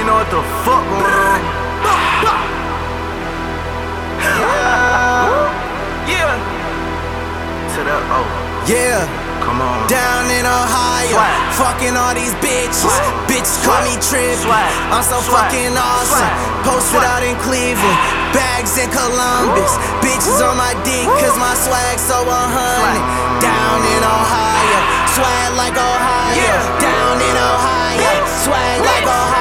know what the fuck going on. Yeah. To the Yeah. Come on. Down in Ohio, Swag. fucking all these bitches. Swag. Bitches call me trippy. Swag. I'm so Swag. fucking awesome. Swag. Posted Swag. out in Cleveland, bags in Columbus. Bitches on my dick, cause my swag so 100. Down in Ohio, swag like Ohio. Yeah. Down in Ohio, swag like Ohio.